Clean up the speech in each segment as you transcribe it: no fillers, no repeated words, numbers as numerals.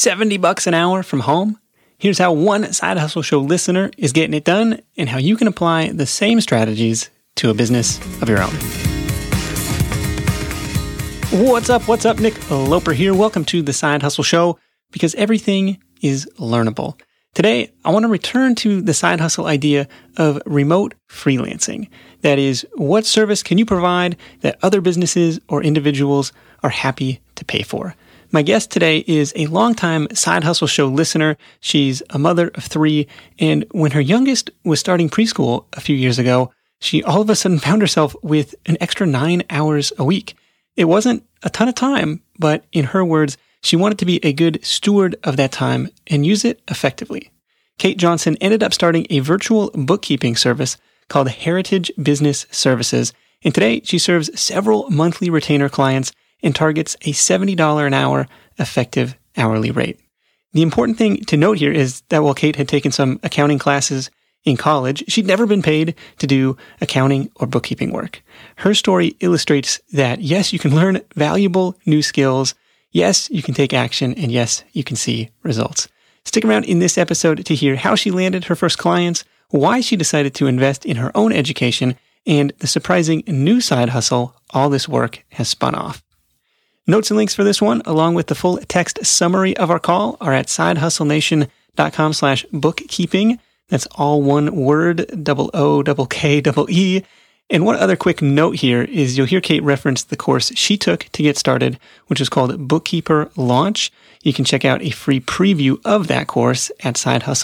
$70 an hour from home? Here's how one Side Hustle Show listener is getting it done and how you can apply the same strategies to a business of your own. What's up? Nick Loper here. Welcome to the Side Hustle Show, because everything is learnable. Today, I want to return to the side hustle idea of remote freelancing. That is, what service can you provide that other businesses or individuals are happy to pay for? My guest today is a longtime Side Hustle Show listener. She's a mother of 3, and when her youngest was starting preschool a few years ago, she all of a sudden found herself with an extra 9 hours a week. It wasn't a ton of time, but in her words, she wanted to be a good steward of that time and use it effectively. Kate Johnson ended up starting a virtual bookkeeping service called Heritage Business Services, and today she serves several monthly retainer clients and targets a $70 an hour effective hourly rate. The important thing to note here is that while Kate had taken some accounting classes in college, she'd never been paid to do accounting or bookkeeping work. Her story illustrates that, yes, you can learn valuable new skills, yes, you can take action, and yes, you can see results. Stick around in this episode to hear how she landed her first clients, why she decided to invest in her own education, and the surprising new side hustle all this work has spun off. Notes and links for this one, along with the full text summary of our call, are at sidehustlenation.com/bookkeeping. That's all one word, OOKKEE. And one other quick note here is you'll hear Kate reference the course she took to get started, which is called Bookkeeper Launch. You can check out a free preview of that course at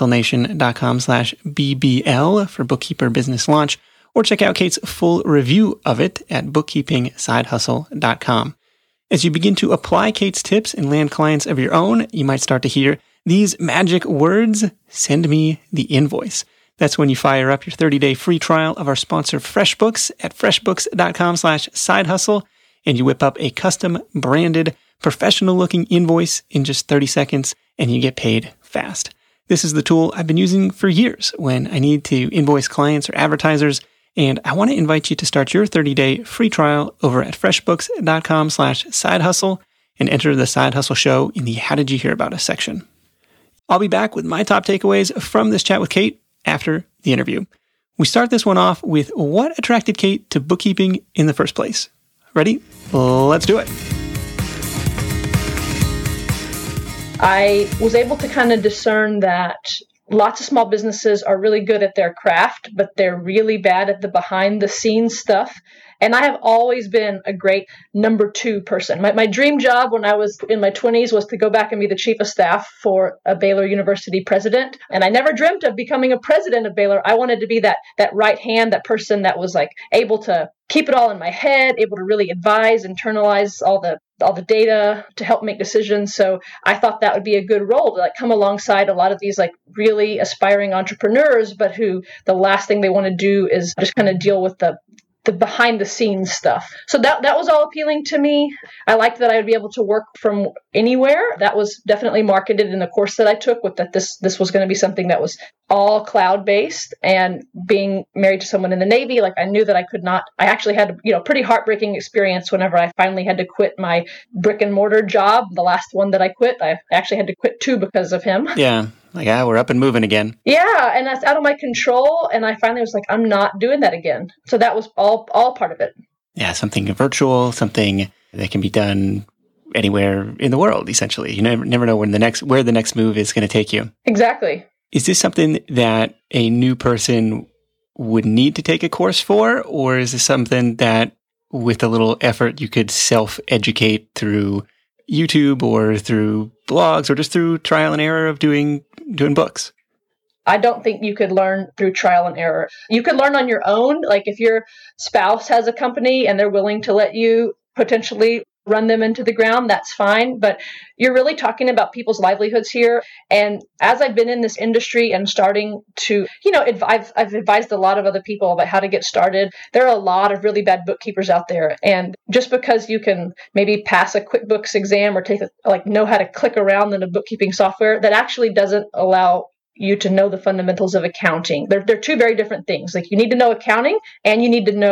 sidehustlenation.com/BBL for Bookkeeper Business Launch, or check out Kate's full review of it at bookkeepingsidehustle.com. As you begin to apply Kate's tips and land clients of your own, you might start to hear these magic words: send me the invoice. That's when you fire up your 30-day free trial of our sponsor FreshBooks at freshbooks.com/sidehustle, and you whip up a custom branded, professional-looking invoice in just 30 seconds, and you get paid fast. This is the tool I've been using for years when I need to invoice clients or advertisers, and I want to invite you to start your 30-day free trial over at freshbooks.com/sidehustle and enter the Side Hustle Show in the How Did You Hear About Us section. I'll be back with my top takeaways from this chat with Kate after the interview. We start this one off with what attracted Kate to bookkeeping in the first place. Ready? Let's do it. I was able to kind of discern that lots of small businesses are really good at their craft, but they're really bad at the behind the scenes stuff. And I have always been a great number 2 person. My dream job when I was in my 20s was to go back and be the chief of staff for a Baylor University president. And I never dreamt of becoming a president of Baylor. I wanted to be that right hand, that person that was like able to keep it all in my head, able to really advise, internalize all the data to help make decisions. So I thought that would be a good role to like come alongside a lot of these like really aspiring entrepreneurs, but who the last thing they want to do is just kind of deal with the behind the scenes stuff. So that was all appealing to me. I liked that I would be able to work from anywhere. That was definitely marketed in the course that I took, with that this was going to be something that was all cloud-based. And being married to someone in the Navy, like I knew that I actually had a pretty heartbreaking experience whenever I finally had to quit my brick and mortar job. The last one that I quit, I actually had to quit 2 because of him. Yeah. We're up and moving again. Yeah, and that's out of my control. And I finally was like, I'm not doing that again. So that was all part of it. Yeah, something virtual, something that can be done anywhere in the world, essentially. You never know where the next move is going to take you. Exactly. Is this something that a new person would need to take a course for? Or is this something that with a little effort you could self-educate through YouTube or through blogs or just through trial and error of doing books? I don't think you could learn through trial and error. You could learn on your own. Like if your spouse has a company and they're willing to let you potentially run them into the ground, that's fine. But you're really talking about people's livelihoods here. And as I've been in this industry and starting to, I've advised a lot of other people about how to get started. There are a lot of really bad bookkeepers out there. And just because you can maybe pass a QuickBooks exam or know how to click around in a bookkeeping software, that actually doesn't allow you to know the fundamentals of accounting. They're 2 very different things. Like you need to know accounting and you need to know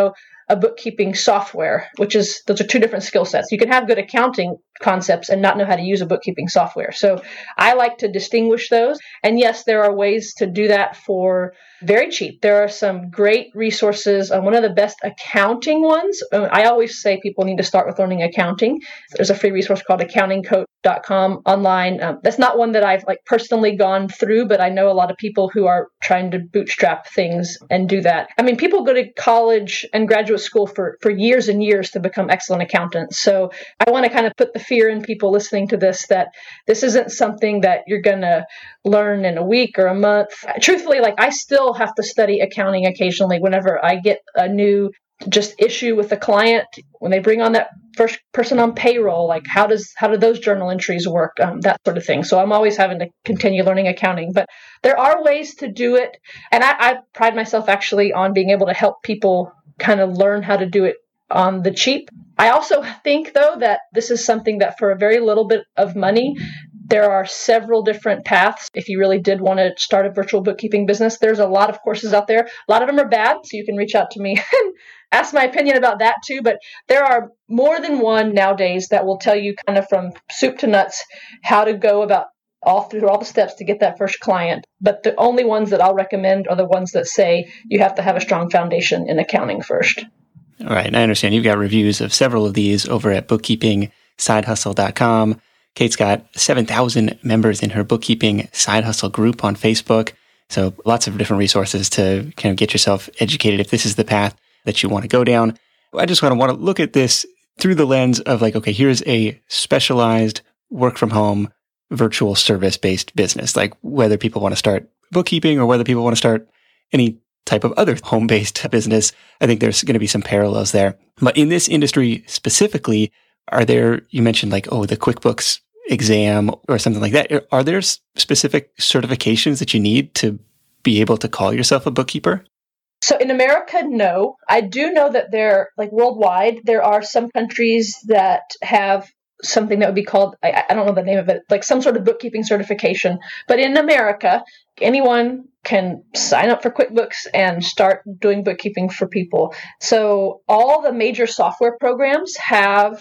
a bookkeeping software, those are two different skill sets. You can have good accounting concepts and not know how to use a bookkeeping software. So I like to distinguish those. And yes, there are ways to do that for very cheap. There are some great resources. One of the best accounting ones, I always say people need to start with learning accounting. There's a free resource called accountingcoach.com online. That's not one that I've personally gone through, but I know a lot of people who are trying to bootstrap things and do that. I mean, people go to college and graduate school for years and years to become excellent accountants. So I want to kind of put the fear in people listening to this that this isn't something that you're going to learn in a week or a month. Truthfully, I still have to study accounting occasionally whenever I get a new issue with a client. When they bring on that first person on payroll, how do those journal entries work, that sort of thing. So I'm always having to continue learning accounting, but there are ways to do it. And I pride myself actually on being able to help people kind of learn how to do it on the cheap. I also think, though, that this is something that for a very little bit of money, there are several different paths. If you really did want to start a virtual bookkeeping business, there's a lot of courses out there. A lot of them are bad, so you can reach out to me and ask my opinion about that too. But there are more than one nowadays that will tell you kind of from soup to nuts how to go about through all the steps to get that first client. But the only ones that I'll recommend are the ones that say you have to have a strong foundation in accounting first. All right. And I understand you've got reviews of several of these over at bookkeepingsidehustle.com. Kate's got 7,000 members in her bookkeeping side hustle group on Facebook. So lots of different resources to kind of get yourself educated if this is the path that you want to go down. I just want to look at this through the lens of okay, here's a specialized work from home virtual service-based business, whether people want to start bookkeeping or whether people want to start any type of other home-based business. I think there's going to be some parallels there. But in this industry specifically, you mentioned the QuickBooks exam or something like that. Are there specific certifications that you need to be able to call yourself a bookkeeper? So in America, no. I do know that worldwide, there are some countries that have something that would be called, I don't know the name of it, some sort of bookkeeping certification. But in America, anyone can sign up for QuickBooks and start doing bookkeeping for people. So all the major software programs have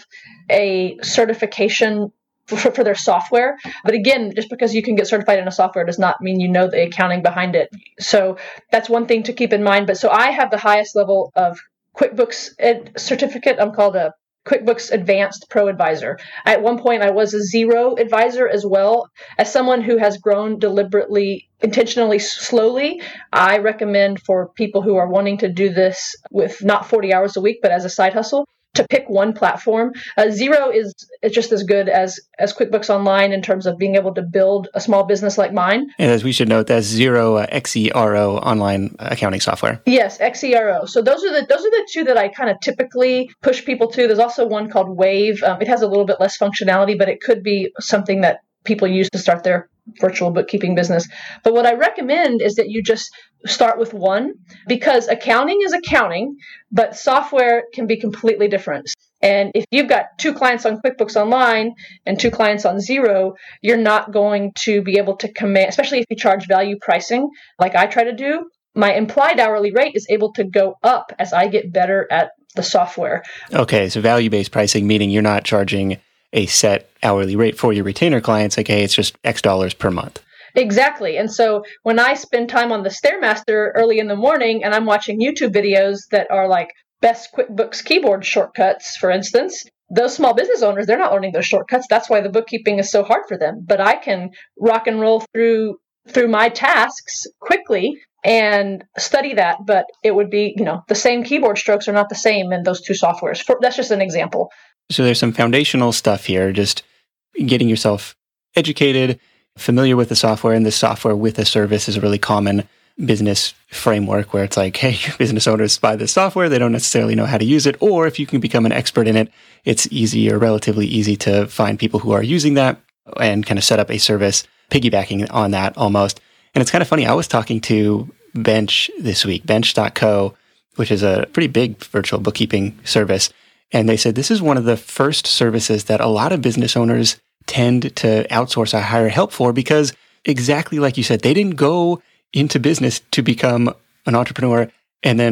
a certification for their software. But again, just because you can get certified in a software does not mean you know the accounting behind it. So that's one thing to keep in mind. But so I have the highest level of QuickBooks certificate. I'm called a QuickBooks Advanced Pro Advisor. At one point, I was a Zero advisor as well. As someone who has grown deliberately, intentionally slowly, I recommend for people who are wanting to do this with not 40 hours a week, but as a side hustle, to pick one platform. Zero is just as good as QuickBooks Online in terms of being able to build a small business like mine. And as we should note, that's Xero, XERO online accounting software. Yes, XERO. So those are the two that I kind of typically push people to. There's also one called Wave. It has a little bit less functionality, but it could be something that people use to start their virtual bookkeeping business. But what I recommend is that you just start with one, because accounting is accounting, but software can be completely different. And if you've got 2 clients on QuickBooks Online and 2 clients on Xero, you're not going to be able to command, especially if you charge value pricing like I try to do. My implied hourly rate is able to go up as I get better at the software. Okay, so value-based pricing, meaning you're not charging a set hourly rate for your retainer clients, hey, it's just X dollars per month. Exactly. And so when I spend time on the Stairmaster early in the morning and I'm watching YouTube videos that are best QuickBooks keyboard shortcuts, for instance, those small business owners, they're not learning those shortcuts. That's why the bookkeeping is so hard for them. But I can rock and roll through my tasks quickly and study that. But it would be, the same keyboard strokes are not the same in those 2 softwares. That's just an example. So there's some foundational stuff here, just getting yourself educated, familiar with the software, and the software with a service is a really common business framework where it's hey, business owners buy this software, they don't necessarily know how to use it, or if you can become an expert in it, it's easy or relatively easy to find people who are using that and kind of set up a service piggybacking on that almost. And it's kind of funny, I was talking to Bench this week, Bench.co, which is a pretty big virtual bookkeeping service. And they said this is one of the first services that a lot of business owners tend to outsource or hire help for, because exactly like you said, they didn't go into business to become an entrepreneur and then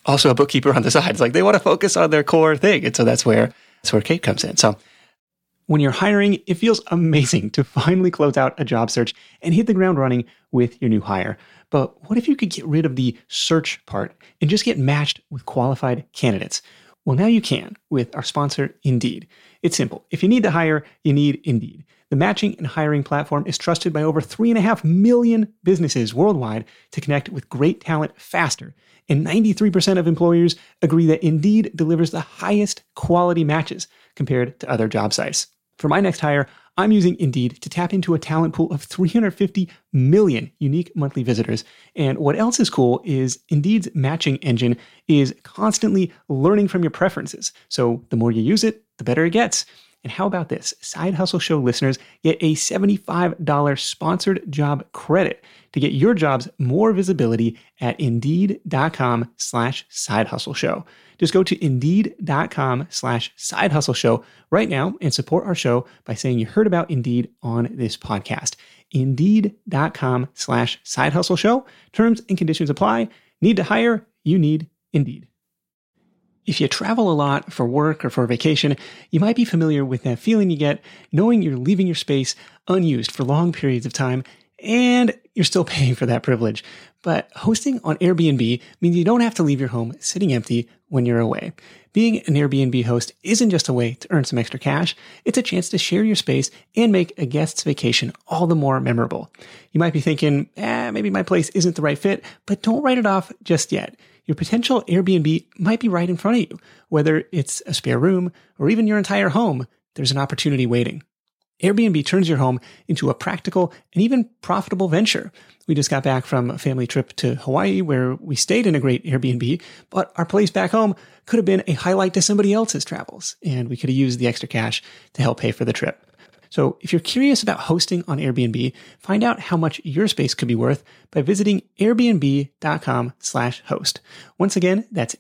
also a bookkeeper on the side. It's like they want to focus on their core thing. And so that's where Kate comes in. So when you're hiring, it feels amazing to finally close out a job search and hit the ground running with your new hire. But what if you could get rid of the search part and just get matched with qualified candidates? Well, now you can with our sponsor, Indeed. It's simple. If you need to hire, you need Indeed. The matching and hiring platform is trusted by over 3.5 million businesses worldwide to connect with great talent faster. And 93% of employers agree that Indeed delivers the highest quality matches compared to other job sites. For my next hire, I'm using Indeed to tap into a talent pool of 350 million unique monthly visitors. And what else is cool is Indeed's matching engine is constantly learning from your preferences. So the more you use it, the better it gets. And how about this? Side Hustle Show listeners get a $75 sponsored job credit to get your jobs more visibility at Indeed.com/sidehustleshow. Just go to Indeed.com/sidehustleshow right now and support our show by saying you heard about Indeed on this podcast. Indeed.com/sidehustleshow. Terms and conditions apply. Need to hire? You need Indeed. If you travel a lot for work or for vacation, you might be familiar with that feeling you get knowing you're leaving your space unused for long periods of time and you're still paying for that privilege. But hosting on Airbnb means you don't have to leave your home sitting empty when you're away. Being an Airbnb host isn't just a way to earn some extra cash, it's a chance to share your space and make a guest's vacation all the more memorable. You might be thinking, maybe my place isn't the right fit, but don't write it off just yet. Your potential Airbnb might be right in front of you. Whether it's a spare room or even your entire home, there's an opportunity waiting. Airbnb turns your home into a practical and even profitable venture. We just got back from a family trip to Hawaii where we stayed in a great Airbnb, but our place back home could have been a highlight to somebody else's travels, and we could have used the extra cash to help pay for the trip. So if you're curious about hosting on Airbnb, find out how much your space could be worth by visiting airbnb.com/host. Once again, that's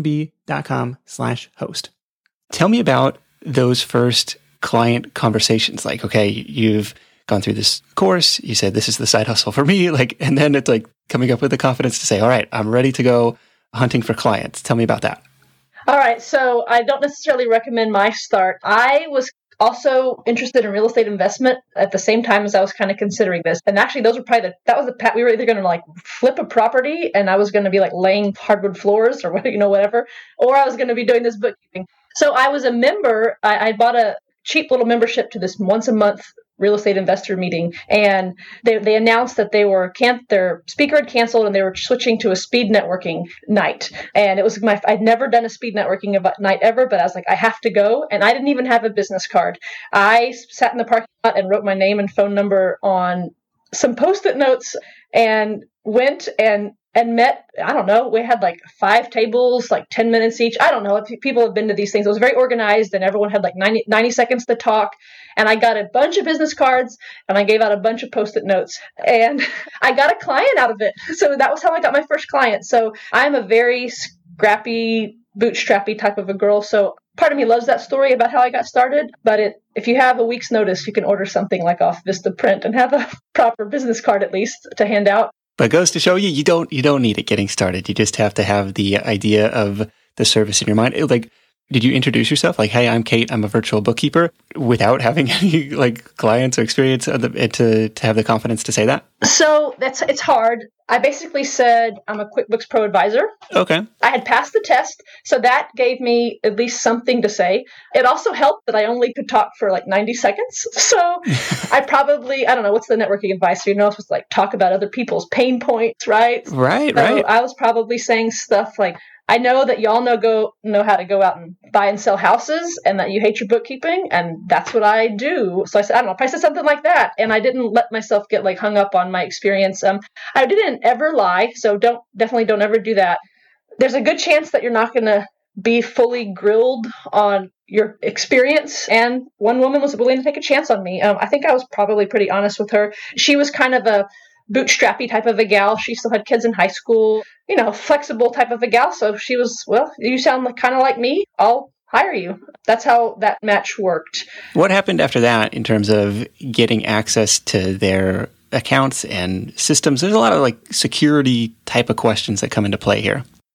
airbnb.com/host. Tell me about those first client conversations. Like, okay, you've gone through this course. You said, this is the side hustle for me. And then it's like coming up with the confidence to say, all right, I'm ready to go hunting for clients. Tell me about that. All right. So I don't necessarily recommend my start. I was also interested in real estate investment at the same time as I was kind of considering this. And actually those were probably we were either going to flip a property and I was going to be laying hardwood floors or whatever, or I was going to be doing this bookkeeping. So I was a member. I bought a cheap little membership to this once a month real estate investor meeting. And they announced that their speaker had canceled and they were switching to a speed networking night. And it was I'd never done a speed networking night ever, but I was like, I have to go. And I didn't even have a business card. I sat in the parking lot and wrote my name and phone number on some Post-it notes and went and met, I don't know, we had 5 tables, 10 minutes each. I don't know if people have been to these things. It was very organized and everyone had 90 seconds to talk. And I got a bunch of business cards and I gave out a bunch of Post-it notes and I got a client out of it. So that was how I got my first client. So I'm a very scrappy, bootstrappy type of a girl. So part of me loves that story about how I got started. But if you have a week's notice, you can order something off Vistaprint and have a proper business card at least to hand out. But it goes to show you don't need it getting started. You just have to have the idea of the service in your mind. Did you introduce yourself? Hey, I'm Kate. I'm a virtual bookkeeper, without having any clients or experience to have the confidence to say that? So it's hard. I basically said I'm a QuickBooks Pro advisor. Okay. I had passed the test, so that gave me at least something to say. It also helped that I only could talk for 90 seconds. So I don't know, what's the networking advice? You're supposed to talk about other people's pain points, right? Right. I was probably saying stuff I know that y'all know how to go out and buy and sell houses and that you hate your bookkeeping, and that's what I do. So I said, I don't know, probably said something like that. And I didn't let myself get hung up on my experience. I didn't ever lie, so definitely don't ever do that. There's a good chance that you're not going to be fully grilled on your experience. And one woman was willing to take a chance on me. I think I was probably pretty honest with her. She was kind of a bootstrappy type of a gal. She still had kids in high school, flexible type of a gal. So she was, well, you sound kind of like me. I'll hire you. That's how that match worked. What happened after that in terms of getting access to their accounts and systems? There's a lot of security type of questions that come into play here.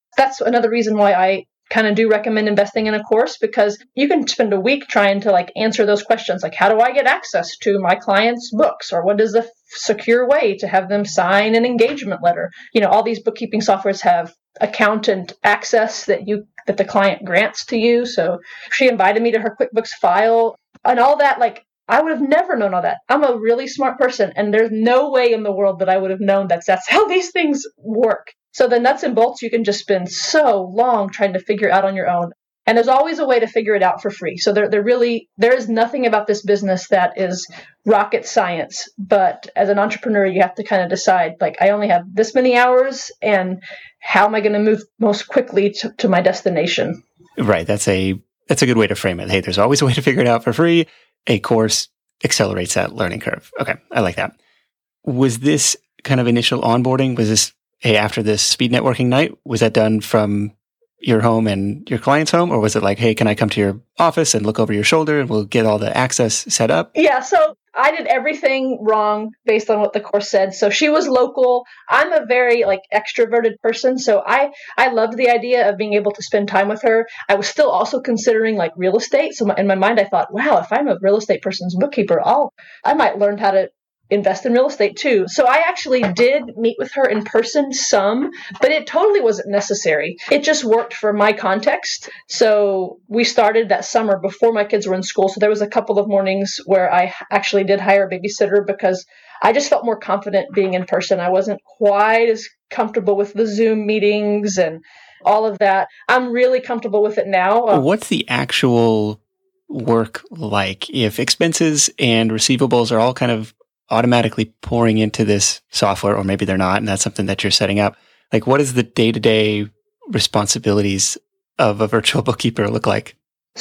That's another reason why I kind of do recommend investing in a course, because you can spend a week trying to answer those questions, like how do I get access to my clients' books, or what is the secure way to have them sign an engagement letter. All these bookkeeping softwares have accountant access that the client grants to you. So she invited me to her QuickBooks file and all that. I would have never known all that. I'm a really smart person, and there's no way in the world that I would have known that's how these things work. So the nuts and bolts you can just spend so long trying to figure out on your own. And there's always a way to figure it out for free. So there is nothing about this business that is rocket science. But as an entrepreneur, you have to kind of decide, I only have this many hours, and how am I going to move most quickly to my destination? Right. That's a good way to frame it. Hey, there's always a way to figure it out for free. A course accelerates that learning curve. Okay. I like that. Was this kind of initial onboarding? Was this, hey, after this speed networking night, was that done from your home and your client's home? Or was it hey, can I come to your office and look over your shoulder and we'll get all the access set up? Yeah. So I did everything wrong based on what the course said. So she was local. I'm a very extroverted person. So I loved the idea of being able to spend time with her. I was still also considering real estate. So in my mind, I thought, wow, if I'm a real estate person's bookkeeper, I might learn how to invest in real estate too. So I actually did meet with her in person some, but it totally wasn't necessary. It just worked for my context. So we started that summer before my kids were in school. So there was a couple of mornings where I actually did hire a babysitter because I just felt more confident being in person. I wasn't quite as comfortable with the Zoom meetings and all of that. I'm really comfortable with it now. What's the actual work like if expenses and receivables are all kind of automatically pouring into this software, or maybe they're not, and that's something that you're setting up? What is the day-to-day responsibilities of a virtual bookkeeper look like?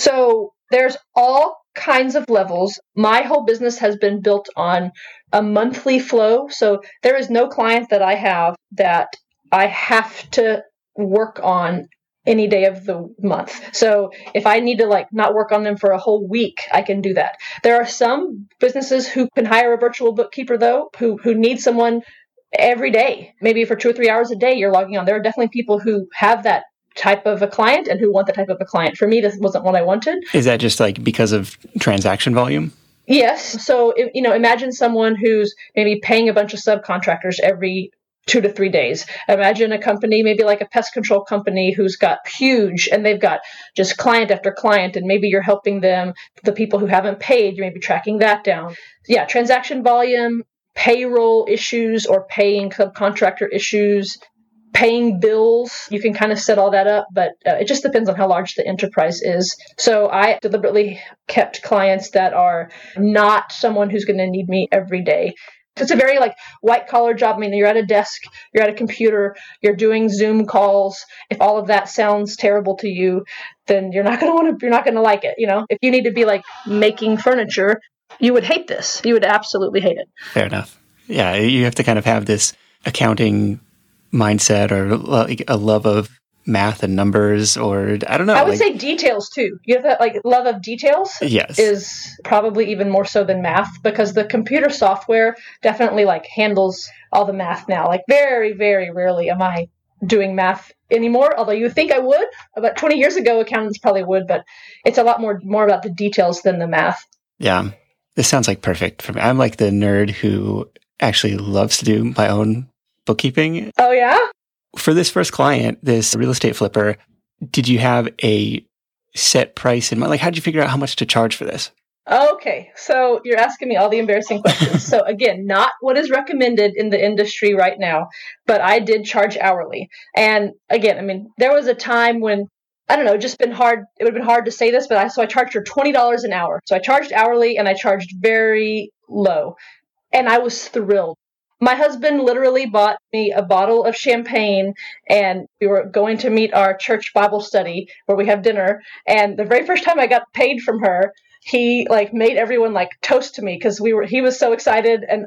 So there's all kinds of levels. My whole business has been built on a monthly flow. So there is no client that I have that I have to work on any day of the month. So if I need to not work on them for a whole week, I can do that. There are some businesses who can hire a virtual bookkeeper though, who need someone every day. Maybe for 2 or 3 hours a day you're logging on. There are definitely people who have that type of a client and who want that type of a client. For me, this wasn't what I wanted. Is that just because of transaction volume? Yes. So, imagine someone who's maybe paying a bunch of subcontractors every 2 to 3 days. Imagine a company, maybe like a pest control company who's got huge, and they've got just client after client, and maybe you're helping them, the people who haven't paid, you may be tracking that down. Yeah, transaction volume, payroll issues or paying subcontractor issues, paying bills, you can kind of set all that up, but it just depends on how large the enterprise is. So I deliberately kept clients that are not someone who's going to need me every day. It's a very white collar job. I mean, you're at a desk, you're at a computer, you're doing Zoom calls. If all of that sounds terrible to you, then you're not going to like it. If you need to be making furniture, you would hate this. You would absolutely hate it. Fair enough. Yeah. You have to kind of have this accounting mindset or a love of math and numbers, or I don't know. I would say details too. You have that love of details. Yes. Is probably even more so than math, because the computer software definitely handles all the math now. Very, very rarely am I doing math anymore, although you would think I would. About 20 years ago, accountants probably would, but it's a lot more about the details than the math. Yeah. This sounds perfect for me. I'm the nerd who actually loves to do my own bookkeeping. Oh, yeah? For this first client, this real estate flipper, did you have a set price in mind? How did you figure out how much to charge for this? Okay, so you're asking me all the embarrassing questions. So again, not what is recommended in the industry right now, but I did charge hourly. And again, there was a time when, I don't know, it would have been hard to say this, but I charged her $20 an hour. So I charged hourly and I charged very low. And I was thrilled. My husband literally bought me a bottle of champagne, and we were going to meet our church Bible study where we have dinner. And the very first time I got paid from her, he made everyone toast to me because he was so excited. And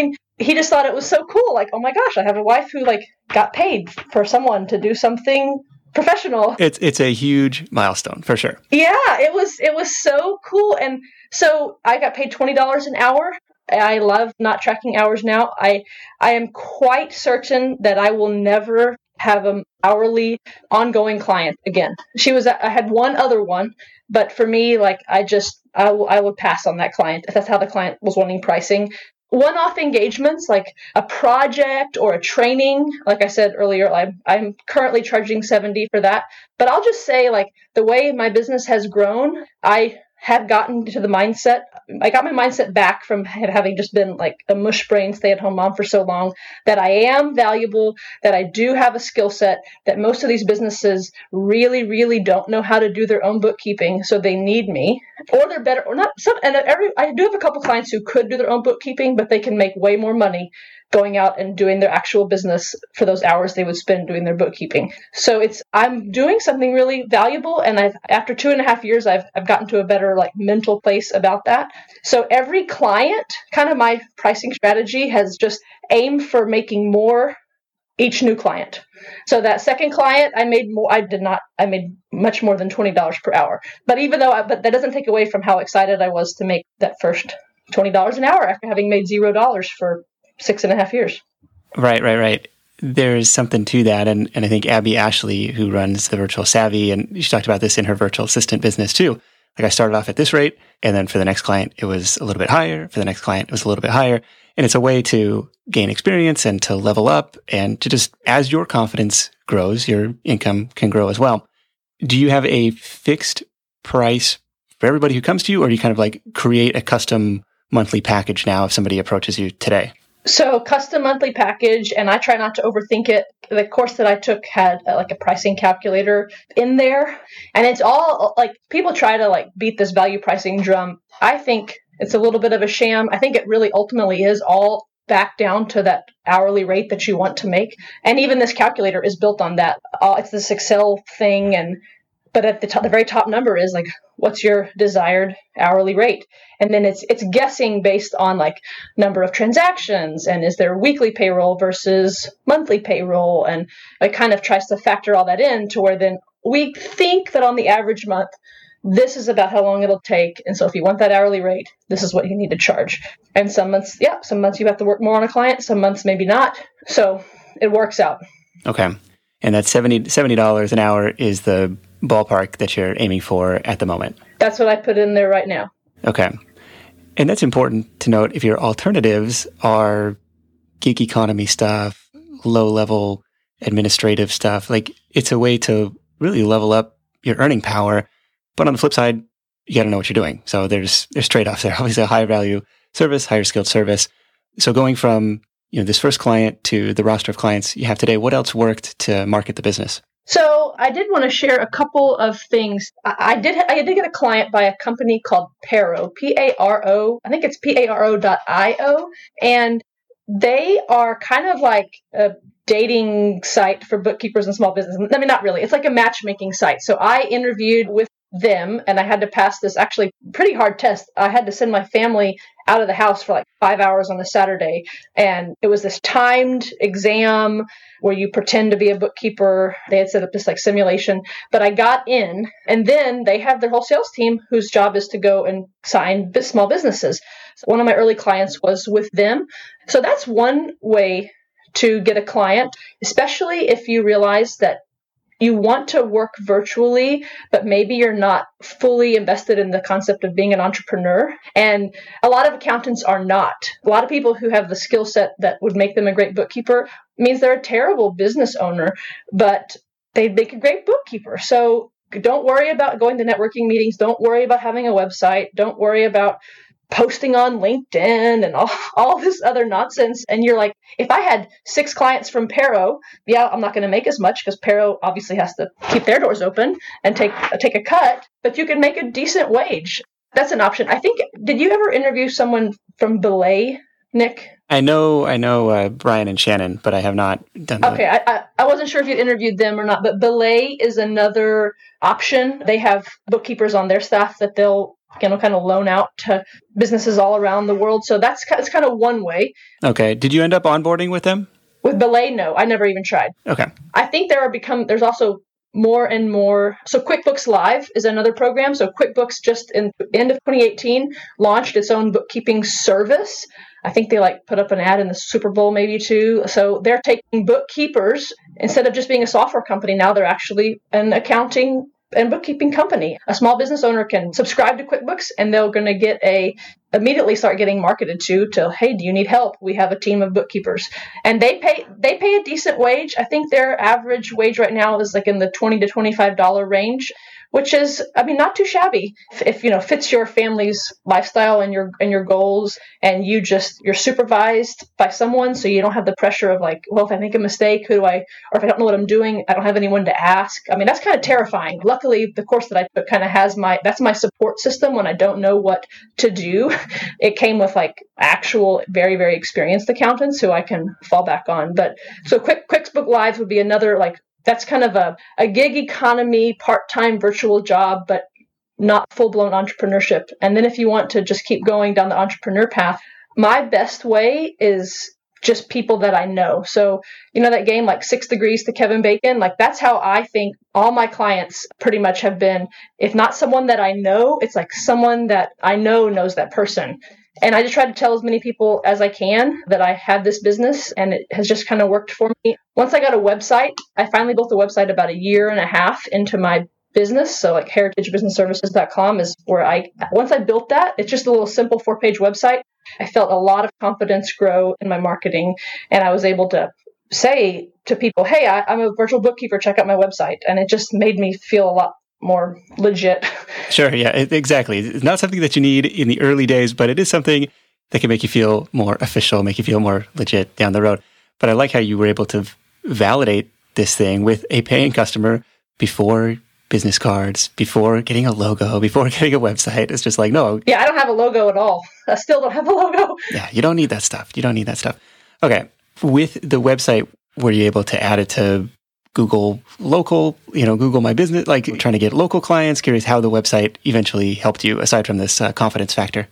he just thought it was so cool. Oh my gosh, I have a wife who got paid for someone to do something professional. It's a huge milestone for sure. Yeah, it was so cool. And so I got paid $20 an hour. I love not tracking hours now. I am quite certain that I will never have an hourly ongoing client again. I had one other one, but for me, like I would pass on that client if that's how the client was wanting pricing. One-off engagements like a project or a training, like I said earlier, I'm currently charging $70 for that. But I'll just say, like, the way my business has grown, I have gotten to the mindset. I got my mindset back from having just been like a mush brain stay-at-home mom for so long, that I am valuable, that I do have a skill set, that most of these businesses really, really don't know how to do their own bookkeeping, so they need me, or they're better, or not. I do have a couple clients who could do their own bookkeeping, but they can make way more money going out and doing their actual business for those hours they would spend doing their bookkeeping. So I'm doing something really valuable, and after 2.5 years, I've gotten to a better like mental place about that. So every client, kind of my pricing strategy has just aimed for making more each new client. So that second client, I made more. I made much more than $20 per hour. But but that doesn't take away from how excited I was to make that first $20 an hour after having made $0 for 6.5 years. Right. There's something to that. And I think Abby Ashley, who runs the Virtual Savvy, and she talked about this in her virtual assistant business too. Like, I started off at this rate, and then for the next client, it was a little bit higher. For the next client, it was a little bit higher. And it's a way to gain experience and to level up, and to just, as your confidence grows, your income can grow as well. Do you have a fixed price for everybody who comes to you, or do you kind of like create a custom monthly package now if somebody approaches you today? So custom monthly package, and I try not to overthink it. The course that I took had like a pricing calculator in there, and it's all like, people try to like beat this value pricing drum. I think it's a little bit of a sham. I think it really ultimately is all back down to that hourly rate that you want to make. And even this calculator is built on that. It's this Excel thing, but at the very top number is like, what's your desired hourly rate? And then it's guessing based on like number of transactions, and is there weekly payroll versus monthly payroll? And it kind of tries to factor all that in to where then we think that on the average month, this is about how long it'll take. And so if you want that hourly rate, this is what you need to charge. And some months you have to work more on a client, some months maybe not. So it works out. Okay. And that $70 an hour is the ballpark that you're aiming for at the moment. That's what I put in there right now. Okay. And that's important to note if your alternatives are gig economy stuff, low-level administrative stuff. Like, it's a way to really level up your earning power. But on the flip side, you got to know what you're doing. So there's trade-offs there. Obviously, a higher-value service, higher-skilled service. So going from this first client to the roster of clients you have today, what else worked to market the business? So I did want to share a couple of things. I did get a client by a company called Paro, P-A-R-O. I think it's Paro.io. And they are kind of like a dating site for bookkeepers and small business. I mean, not really. It's like a matchmaking site. So I interviewed with them, and I had to pass this actually pretty hard test. I had to send my family out of the house for like 5 hours on a Saturday. And it was this timed exam where you pretend to be a bookkeeper. They had set up this like simulation, but I got in, and then they have their whole sales team whose job is to go and sign small businesses. So one of my early clients was with them. So that's one way to get a client, especially if you realize that you want to work virtually, but maybe you're not fully invested in the concept of being an entrepreneur. And a lot of accountants are not. A lot of people who have the skill set that would make them a great bookkeeper means they're a terrible business owner, but they make a great bookkeeper. So don't worry about going to networking meetings. Don't worry about having a website. Don't worry about posting on LinkedIn and all this other nonsense. And you're like, if I had 6 clients from Paro, I'm not going to make as much because Paro obviously has to keep their doors open and take a cut, but you can make a decent wage. That's an option. I think, did you ever interview someone from Belay, Nick? I know Brian and Shannon, but I have not done that. Okay, I wasn't sure if you'd interviewed them or not, but Belay is another option. They have bookkeepers on their staff that they'll kind of loan out to businesses all around the world. So that's kind of one way. Okay. Did you end up onboarding with them? With Belay, no. I never even tried. Okay. I think there's also more and more. So QuickBooks Live is another program. So QuickBooks just in the end of 2018 launched its own bookkeeping service. I think they put up an ad in the Super Bowl maybe too. So they're taking bookkeepers instead of just being a software company. Now they're actually an accounting and bookkeeping company. A small business owner can subscribe to QuickBooks and they're going to immediately start getting marketed to, hey, do you need help? We have a team of bookkeepers. And they pay a decent wage. I think their average wage right now is in the $20 to $25 range, which is, not too shabby if fits your family's lifestyle and your goals, and you're supervised by someone, so you don't have the pressure of if I make a mistake, or if I don't know what I'm doing, I don't have anyone to ask. That's kind of terrifying. Luckily, the course that I took kind of has that's my support system when I don't know what to do. It came with actual very, very experienced accountants who I can fall back on. But so QuickBooks Live would be another that's kind of a gig economy, part-time virtual job, but not full-blown entrepreneurship. And then if you want to just keep going down the entrepreneur path, my best way is just people that I know. So, that game, 6 Degrees to Kevin Bacon, that's how I think all my clients pretty much have been. If not someone that I know, it's someone that I know knows that person. And I just try to tell as many people as I can that I have this business, and it has just kind of worked for me. Once I got a website, I finally built a website about a year and a half into my business. So heritagebusinessservices.com is where once I built that, it's just a little simple 4-page website. I felt a lot of confidence grow in my marketing, and I was able to say to people, hey, I'm a virtual bookkeeper, check out my website. And it just made me feel a lot more legit. Sure. Yeah, exactly. It's not something that you need in the early days, but it is something that can make you feel more official, make you feel more legit down the road. But I like how you were able to validate this thing with a paying customer before business cards, before getting a logo, before getting a website. It's just no. Yeah, I don't have a logo at all. I still don't have a logo. Yeah, you don't need that stuff. Okay. With the website, were you able to add it to Google Local, Google My Business, trying to get local clients? Curious how the website eventually helped you, aside from this confidence factor.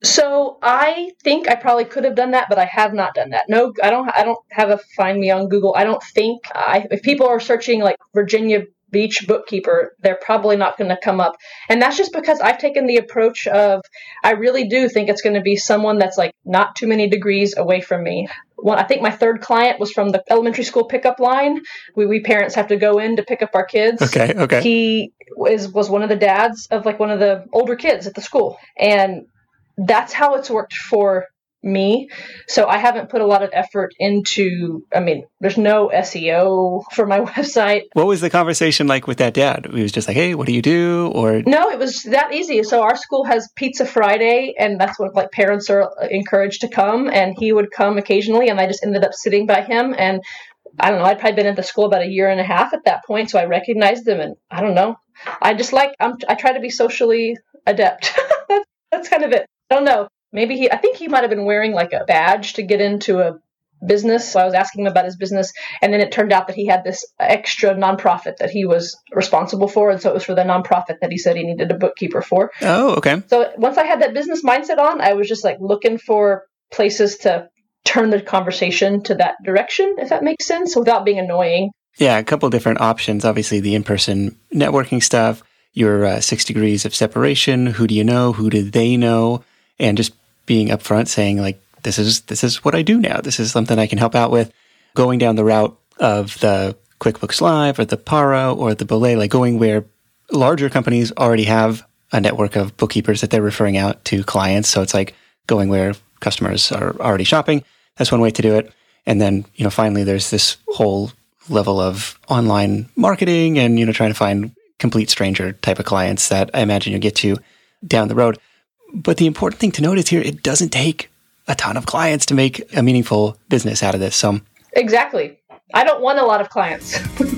So I think I probably could have done that, but I have not done that. No, I don't have a find me on Google. I don't think if people are searching Virginia Beach bookkeeper, they're probably not going to come up. And that's just because I've taken the approach of, I really do think it's going to be someone that's not too many degrees away from me. I think my third client was from the elementary school pickup line. We parents have to go in to pick up our kids. Okay. He was one of the dads of one of the older kids at the school. And that's how it's worked for me. So I haven't put a lot of effort into, there's no SEO for my website. What was the conversation like with that dad? He was just hey, what do you do? Or no, it was that easy. So our school has Pizza Friday, and that's what parents are encouraged to come. And he would come occasionally, and I just ended up sitting by him. And I don't know, I'd probably been at the school about a year and a half at that point. So I recognized him, and I don't know. I just I try to be socially adept. That's kind of it. I don't know. Maybe I think he might have been wearing a badge to get into a business. So I was asking him about his business, and then it turned out that he had this extra nonprofit that he was responsible for. And so it was for the nonprofit that he said he needed a bookkeeper for. Oh, okay. So once I had that business mindset on, I was just looking for places to turn the conversation to that direction, if that makes sense, without being annoying. Yeah, a couple different options. Obviously, the in-person networking stuff, your 6 degrees of separation, who do you know, who do they know, and just being upfront saying this is what I do now. This is something I can help out with. Going down the route of the QuickBooks Live or the Paro or the Belay, going where larger companies already have a network of bookkeepers that they're referring out to clients. So it's going where customers are already shopping. That's one way to do it. And then, finally there's this whole level of online marketing and, trying to find complete stranger type of clients that I imagine you'll get to down the road. But the important thing to note is here, it doesn't take a ton of clients to make a meaningful business out of this. So exactly. I don't want a lot of clients.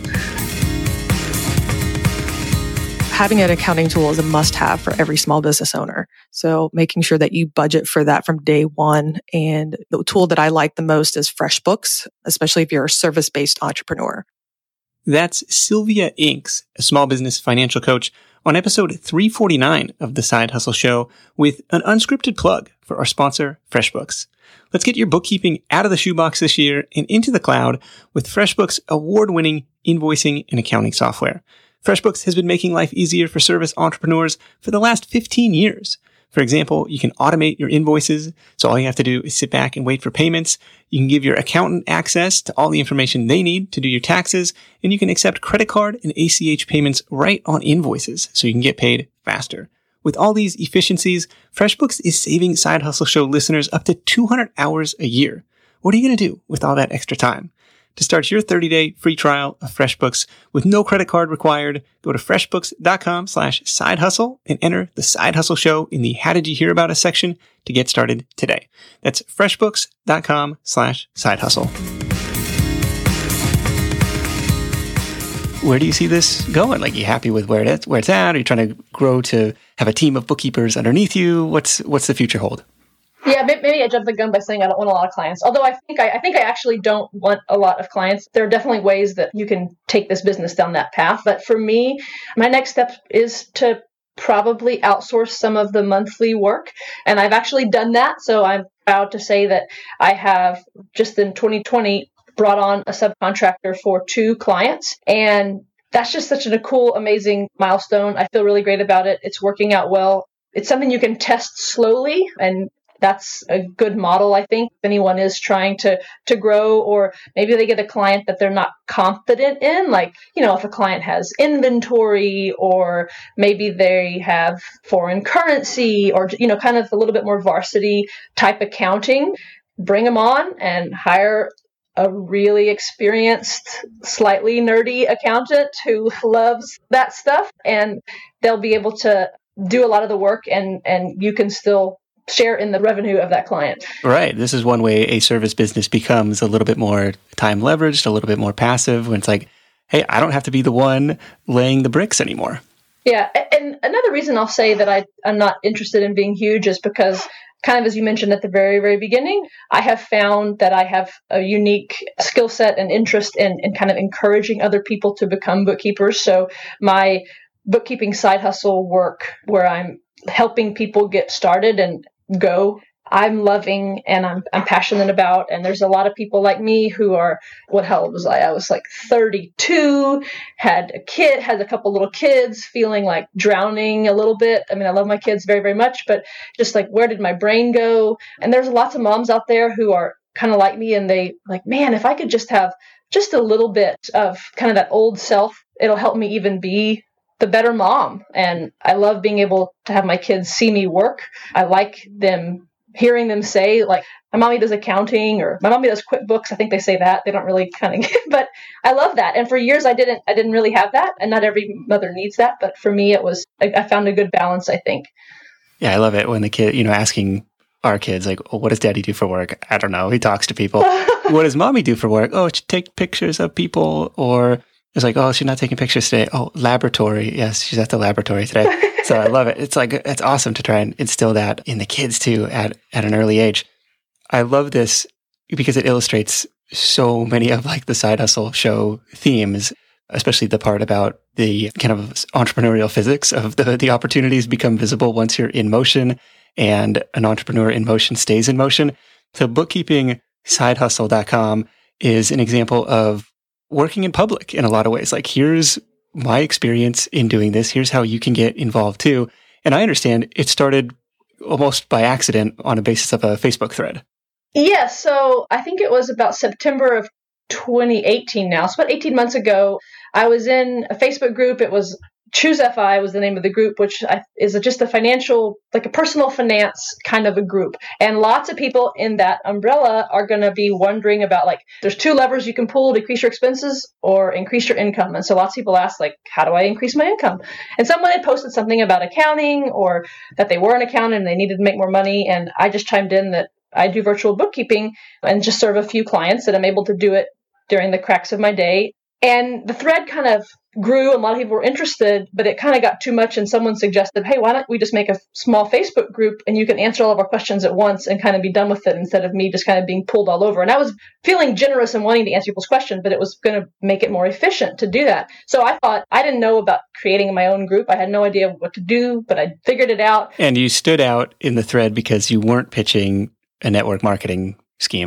Having an accounting tool is a must-have for every small business owner. So making sure that you budget for that from day one. And the tool that I like the most is FreshBooks, especially if you're a service-based entrepreneur. That's Sylvia Inks, a small business financial coach, on episode 349 of The Side Hustle Show with an unscripted plug for our sponsor, FreshBooks. Let's get your bookkeeping out of the shoebox this year and into the cloud with FreshBooks' award-winning invoicing, and accounting software. FreshBooks has been making life easier for service entrepreneurs for the last 15 years. For example, you can automate your invoices, so all you have to do is sit back and wait for payments. You can give your accountant access to all the information they need to do your taxes, and you can accept credit card and ACH payments right on invoices, so you can get paid faster. With all these efficiencies, FreshBooks is saving Side Hustle Show listeners up to 200 hours a year. What are you going to do with all that extra time? To start your 30-day free trial of FreshBooks with no credit card required, go to freshbooks.com/sidehustle and enter the Side Hustle Show in the How Did You Hear About Us section to get started today. That's freshbooks.com/sidehustle. Where do you see this going? Like, you happy with where it's at? Are you trying to grow to have a team of bookkeepers underneath you? What's the future hold? Yeah, maybe I jumped the gun by saying I don't want a lot of clients. Although I think I actually don't want a lot of clients. There are definitely ways that you can take this business down that path. But for me, my next step is to probably outsource some of the monthly work. And I've actually done that. So I'm proud to say that I have just in 2020 brought on a subcontractor for 2 clients. And that's just such a cool, amazing milestone. I feel really great about it. It's working out well. It's something you can test slowly, and that's a good model, I think, if anyone is trying to grow, or maybe they get a client that they're not confident in, like, if a client has inventory, or maybe they have foreign currency, or, kind of a little bit more varsity type accounting, bring them on and hire a really experienced, slightly nerdy accountant who loves that stuff, and they'll be able to do a lot of the work, and you can still share in the revenue of that client. Right. This is one way a service business becomes a little bit more time leveraged, a little bit more passive, when it's like, hey, I don't have to be the one laying the bricks anymore. Yeah. And another reason I'll say that I'm not interested in being huge is because, kind of as you mentioned at the very, very beginning, I have found that I have a unique skill set and interest in kind of encouraging other people to become bookkeepers. So my bookkeeping side hustle work, where I'm helping people get started and go, I'm loving and I'm passionate about. And there's a lot of people like me who are, how old was I? I was like 32, had a couple little kids, feeling like drowning a little bit. I mean, I love my kids very, very much, but just like, where did my brain go? And there's lots of moms out there who are kind of like me, and they like, man, if I could just have just a little bit of kind of that old self, it'll help me even be the better mom. And I love being able to have my kids see me work. I like hearing them say, like, my mommy does accounting, or my mommy does QuickBooks. I think they say that. They don't really kind of, but I love that. And for years I didn't really have that, and not every mother needs that. But for me, I found a good balance, I think. Yeah, I love it when the kid, asking our kids, like, oh, what does daddy do for work? I don't know. He talks to people. What does mommy do for work? Oh, she takes pictures of people. Or it's like, oh, she's not taking pictures today. Oh, laboratory. Yes, she's at the laboratory today. So I love it. It's like, it's awesome to try and instill that in the kids too at an early age. I love this because it illustrates so many of like the Side Hustle Show themes, especially the part about the kind of entrepreneurial physics of the opportunities become visible once you're in motion, and an entrepreneur in motion stays in motion. So bookkeepingsidehustle.com is an example of working in public in a lot of ways. Like, here's my experience in doing this. Here's how you can get involved too. And I understand it started almost by accident on a basis of a Facebook thread. Yeah. So I think it was about September of 2018 now. So about 18 months ago, I was in a Facebook group. It was Choose FI was the name of the group, which is just a financial, like a personal finance kind of a group. And lots of people in that umbrella are going to be wondering about, like, there's 2 levers you can pull to increase your expenses or increase your income. And so lots of people ask, like, how do I increase my income? And someone had posted something about accounting, or that they were an accountant and they needed to make more money. And I just chimed in that I do virtual bookkeeping and just serve a few clients, that I'm able to do it during the cracks of my day. And the thread kind of grew, and a lot of people were interested, but it kind of got too much. And someone suggested, hey, why don't we just make a small Facebook group, and you can answer all of our questions at once and kind of be done with it, instead of me just kind of being pulled all over. And I was feeling generous and wanting to answer people's questions, but it was going to make it more efficient to do that. So I thought, I didn't know about creating my own group. I had no idea what to do, but I figured it out. And you stood out in the thread because you weren't pitching a network marketing scheme.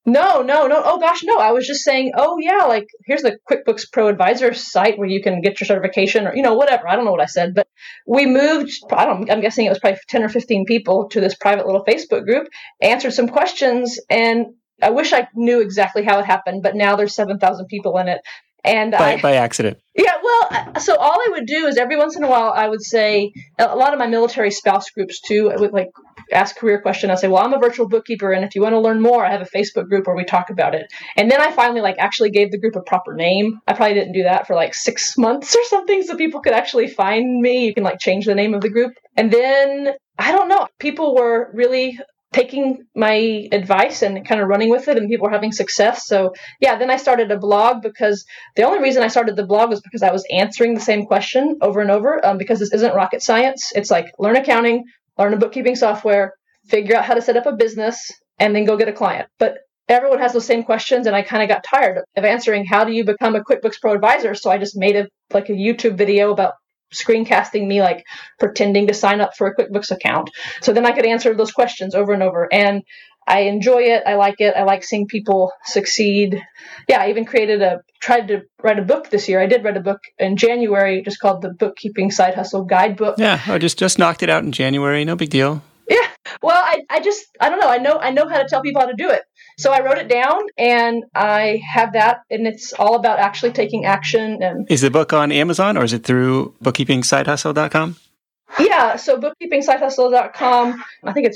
No. Oh gosh, no. I was just saying, oh yeah, like here's the QuickBooks Pro Advisor site where you can get your certification or, whatever. I don't know what I said, but we moved, I'm guessing it was probably 10 or 15 people to this private little Facebook group, answered some questions, and I wish I knew exactly how it happened, but now there's 7,000 people in it. And by accident. Yeah, well, so all I would do is every once in a while, I would say, a lot of my military spouse groups too, I would like ask career question. I'll say, well, I'm a virtual bookkeeper, and if you want to learn more, I have a Facebook group where we talk about it. And then I finally actually gave the group a proper name. I probably didn't do that for 6 months or something, so people could actually find me. You can change the name of the group. And then, I don't know, people were really taking my advice and kind of running with it, and people were having success. So yeah, then I started a blog, because the only reason I started the blog was because I was answering the same question over and over, because this isn't rocket science. It's learn accounting, learn a bookkeeping software, figure out how to set up a business, and then go get a client. But everyone has those same questions, and I kind of got tired of answering how do you become a QuickBooks Pro Advisor. So I just made a YouTube video about screencasting me pretending to sign up for a QuickBooks account. So then I could answer those questions over and over. And I enjoy it. I like it. I like seeing people succeed. Yeah, I even tried to write a book this year. I did write a book in January, just called the Bookkeeping Side Hustle Guidebook. Yeah, I just knocked it out in January. No big deal. Yeah. Well, I don't know. I know how to tell people how to do it. So I wrote it down, and I have that, and it's all about actually taking action. And is the book on Amazon, or is it through bookkeepingsidehustle.com? Yeah, so bookkeepingsidehustle.com, I think it's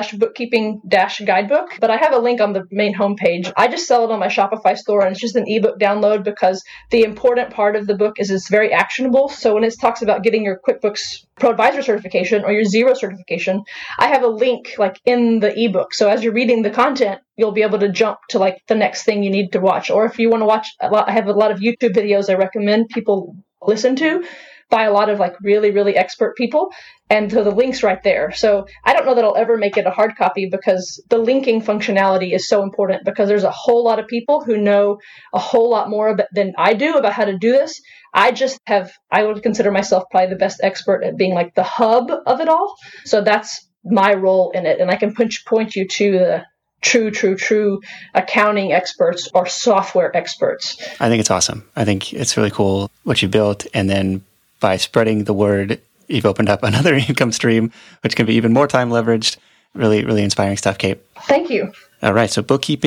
/bookkeeping-guidebook, but I have a link on the main homepage. I just sell it on my Shopify store, and it's just an ebook download, because the important part of the book is it's very actionable. So when it talks about getting your QuickBooks Pro Advisor certification or your Xero certification, I have a link in the ebook. So as you're reading the content, you'll be able to jump to the next thing you need to watch. Or if you want to watch I have a lot of YouTube videos I recommend people listen to, by a lot of really, really expert people. And so the link's right there. So I don't know that I'll ever make it a hard copy, because the linking functionality is so important, because there's a whole lot of people who know a whole lot more than I do about how to do this. I would consider myself probably the best expert at being the hub of it all. So that's my role in it. And I can point you to the true accounting experts or software experts. I think it's awesome. I think it's really cool what you built. And then by spreading the word, you've opened up another income stream, which can be even more time leveraged. Really, really inspiring stuff, Kate. Thank you. All right. So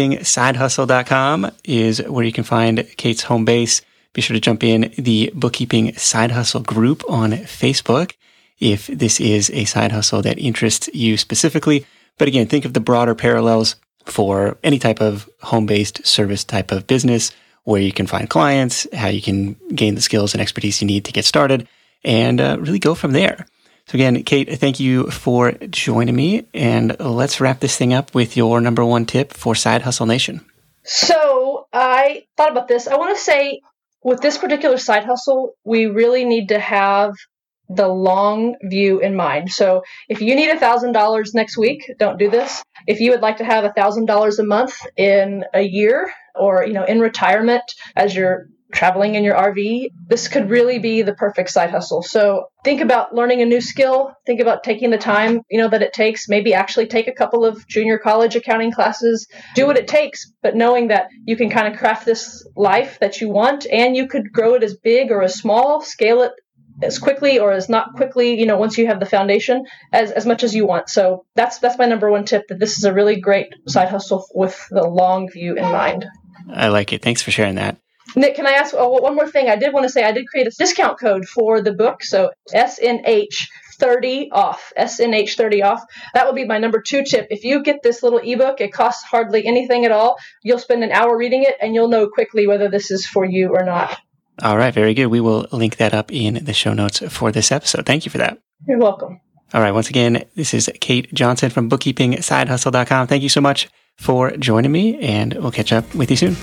bookkeepingsidehustle.com is where you can find Kate's home base. Be sure to jump in the Bookkeeping Side Hustle group on Facebook if this is a side hustle that interests you specifically. But again, think of the broader parallels for any type of home-based service type of business, where you can find clients, how you can gain the skills and expertise you need to get started, and really go from there. So again, Kate, thank you for joining me, and let's wrap this thing up with your number one tip for Side Hustle Nation. So I thought about this. I want to say, with this particular side hustle, we really need to have the long view in mind. So if you need $1,000 next week, don't do this. If you would like to have $1,000 a month in a year, or in retirement as you're traveling in your RV, this could really be the perfect side hustle. So think about learning a new skill. Think about taking the time that it takes. Maybe actually take a couple of junior college accounting classes. Do what it takes, but knowing that you can kind of craft this life that you want, and you could grow it as big or as small, scale it as quickly or as not quickly, once you have the foundation, as much as you want. So that's my number one tip, that this is a really great side hustle with the long view in mind. I like it. Thanks for sharing that. Nick, can I ask one more thing? I did want to say I did create a discount code for the book. So SNH30 off, SNH30 off. That would be my number 2 tip. If you get this little ebook, it costs hardly anything at all. You'll spend an hour reading it, and you'll know quickly whether this is for you or not. All right. Very good. We will link that up in the show notes for this episode. Thank you for that. You're welcome. All right. Once again, this is Kate Johnson from bookkeepingsidehustle.com. Thank you so much for joining me, and we'll catch up with you soon.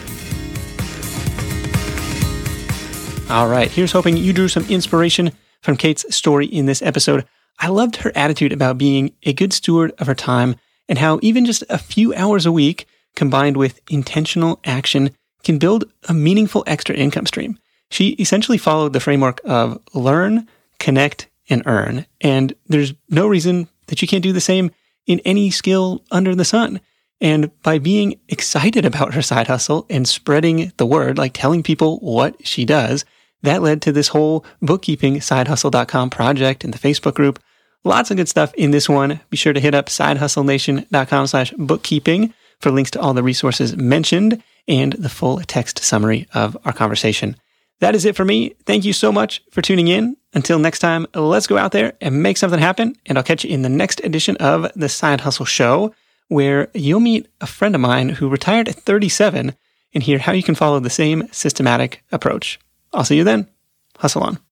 All right. Here's hoping you drew some inspiration from Kate's story in this episode. I loved her attitude about being a good steward of her time, and how even just a few hours a week combined with intentional action can build a meaningful extra income stream. She essentially followed the framework of learn, connect, and earn. And there's no reason that you can't do the same in any skill under the sun. And by being excited about her side hustle and spreading the word, like telling people what she does, that led to this whole bookkeeping sidehustle.com project in the Facebook group. Lots of good stuff in this one. Be sure to hit up sidehustlenation.com/bookkeeping for links to all the resources mentioned and the full text summary of our conversation. That is it for me. Thank you so much for tuning in. Until next time, let's go out there and make something happen. And I'll catch you in the next edition of the Side Hustle Show, where you'll meet a friend of mine who retired at 37 and hear how you can follow the same systematic approach. I'll see you then. Hustle on.